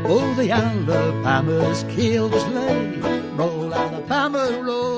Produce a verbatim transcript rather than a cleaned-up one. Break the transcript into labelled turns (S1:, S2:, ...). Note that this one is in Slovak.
S1: Oh, the Alabama's keel was laid, roll Alabama, roll.